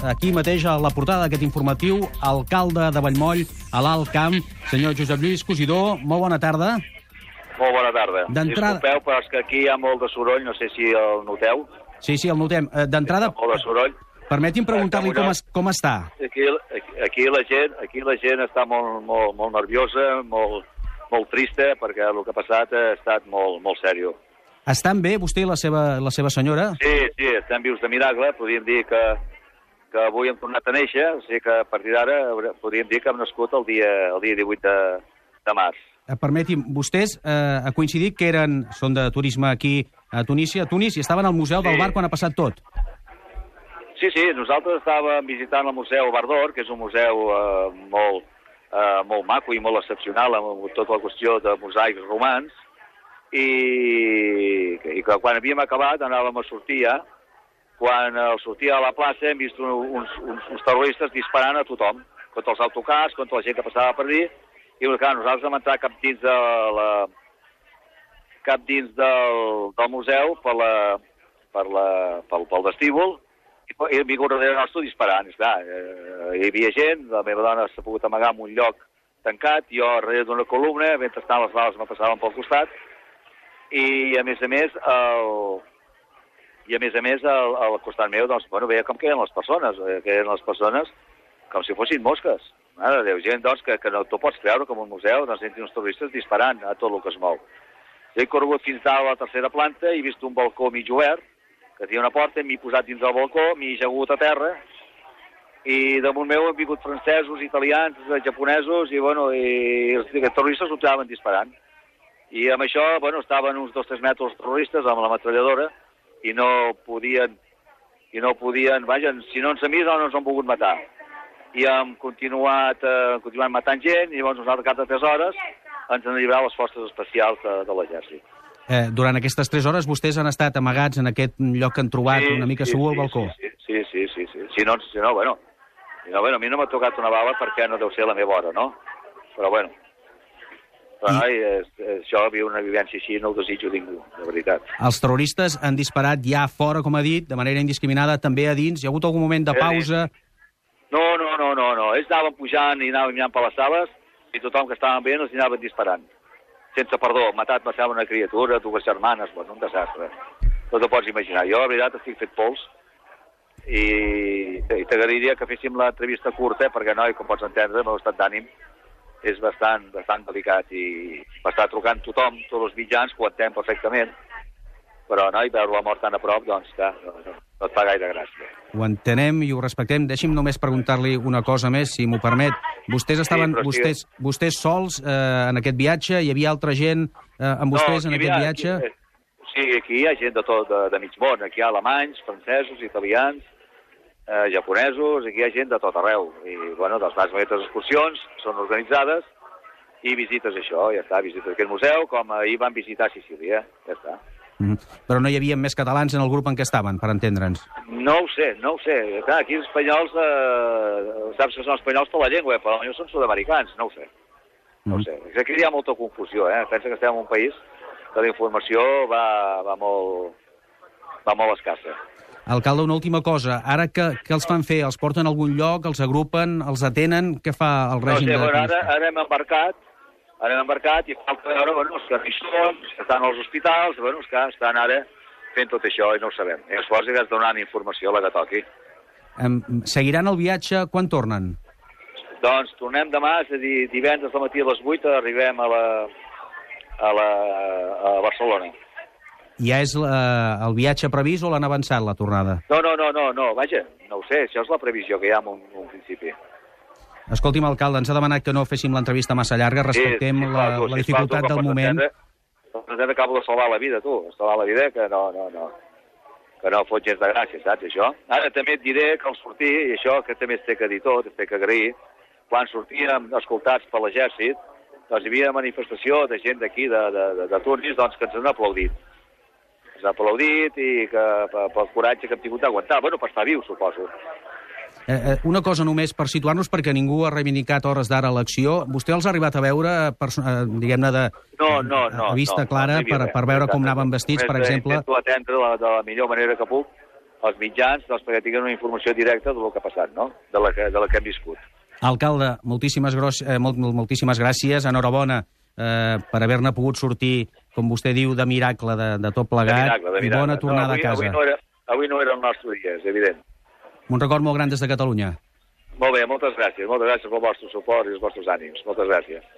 aquí mateix a la portada d'aquest informatiu, alcalde de Vallmoll, a l'Alt Camp, senyor Josep Lluís Cosidó. Molt bona tarda. Molt bona tarda. Disculpeu, però és que aquí hi ha molt de soroll, no sé si el noteu. Sí, el notem. D'entrada, molt de soroll. Permeti'm preguntar-li com està. Aquí la gent està molt nerviosa, molt trista, perquè el que ha passat ha estat molt seriós. Estan bé, vostè i la seva senyora? Sí, estem vius de miracle. Podríem dir que avui hem tornat a néixer, o sigui que a partir d'ara podríem dir que hem nascut el dia 18 de març. Permeti'm, vostès ha coincidit que són de turisme aquí a Tunis, i estaven al Museu del Bar quan ha passat tot. Sí, nosaltres estàvem visitant el Museu Bar d'Or, que és un museu molt maco i molt excepcional, amb tota la qüestió de mosaics romans, i que quan havíem acabat anàvem a sortir ja. Quan sortia a la plaça hem vist uns terroristes disparant a tothom, contra els autocars, contra la gent que passava per allí, i clar, nosaltres vam entrar cap dins del museu pel vestíbul, i hem vingut darrere nostre disparant. Hi havia gent, la meva dona s'ha pogut amagar en un lloc tancat, jo darrere d'una columna, mentre les bales me passaven pel costat, i a més a més al costat meu veia com queden les persones com si fossin mosques. Mare de Déu, gent que no t'ho pots creure, com un museu, entren uns turistes disparant a tot el que es mou. He corregut fins a la tercera planta i he vist un balcó mig obert, que tenia una porta, m'he posat dins del balcó, m'he ajagut a terra, i damunt meu han vingut francesos, italians, japonesos, i els terroristes ho estaven disparant. I amb això, estaven uns 2-3 metres els terroristes amb la metralladora i no podien, vaja, si no ens han vist no ens han volgut matar. I hem continuat matant gent, i llavors nosaltres cap de 3 hores ens han alliberat les forces especials de l'exèrcit. Durant aquestes 3 hores vostès han estat amagats en aquest lloc que han trobat una mica segur al balcó? Sí. Si no, a mi no m'ha tocat una bala perquè no deu ser la meva hora, no? Però això, una vivència així, no ho desitjo ningú, de veritat. Els terroristes han disparat ja fora, com ha dit, de manera indiscriminada, també a dins? Hi ha hagut algun moment de pausa? No. Ells anaven pujant i anaven mirant per les sales i tothom que estaven veient els anaven disparant. Sense perdó, matat passava una criatura, 2 germanes, un desastre. No t'ho pots imaginar. Jo, la veritat, estic fet pols i t'agrairia que féssim l'entrevista curta perquè, com pots entendre, el meu estat d'ànim és bastant delicat i m'està trucant tothom, tots els mitjans, que ho entenc perfectament, però veure la mort tan a prop, no et fa gaire gràcia. Ho entenem i ho respectem. Deixi'm només preguntar-li una cosa més, si m'ho permet. Vostès estaven vostès sols en aquest viatge? Hi havia altra gent amb vostès en aquest viatge? Sí, aquí hi ha gent de mig món. Aquí hi ha alemanys, francesos, italians, japonesos, aquí hi ha gent de tot arreu. I, les meves excursions són organitzades i visites això, ja està, visites aquest museu, com ahir van visitar Sicília, ja està. Però no hi havia més catalans en el grup en què estaven, per entendre'ns? No ho sé. Clar, aquí els espanyols, saps que són espanyols per la llengua, però potser són sud-americans, no ho sé. Aquí hi ha molta confusió, Pensa que estem en un país que la informació va molt escassa. Alcalde, una última cosa. Ara què els fan fer? Els porten a algun lloc? Els agrupen? Els atenen? Què fa el règim de turista? Ara hem embarcat i falta veure, que no hi són, que estan als hospitals, que estan ara fent tot això i no ho sabem. I llavors has donant informació a la que toqui. Seguiran el viatge? Quan tornen? Doncs tornem demà, és a dir, divendres al matí a les 8 arribem a Barcelona. Ja és el viatge previst o l'han avançat, la tornada? No, vaja, no ho sé, això és la previsió que hi ha en un principi. Escolti'm, alcalde, ens ha demanat que no féssim l'entrevista massa llarga, respectem la dificultat del moment. Ens acabo de salvar la vida, tu, salvar la vida, que no fot gens de gràcia, saps, això? Ara també et diré que al sortir, i això que també es té que dir tot, es té que agrair, quan sortíem escoltats per l'exèrcit, hi havia manifestació de gent d'aquí, de Tunis, que ens han aplaudit. Ens han aplaudit i pel coratge que hem tingut d'aguantar. Per estar viu, suposo. Una cosa només per situar-nos, perquè ningú ha reivindicat hores d'ara l'acció. Vostè els ha arribat a veure, diguem-ne, a vista clara, per veure com anaven vestits, per exemple? Intento atendre de la millor manera que puc els mitjans doncs, perquè tinguin una informació directa del que ha passat, no? De la que hem viscut. Alcalde, moltíssimes gràcies, enhorabona per haver-ne pogut sortir, com vostè diu, de miracle de tot plegat, i bona tornada a casa. Avui no era el nostre dia, és evident. Un record molt gran des de Catalunya. Molt bé, moltes gràcies pels vostres suport i els vostres ànims. Moltes gràcies.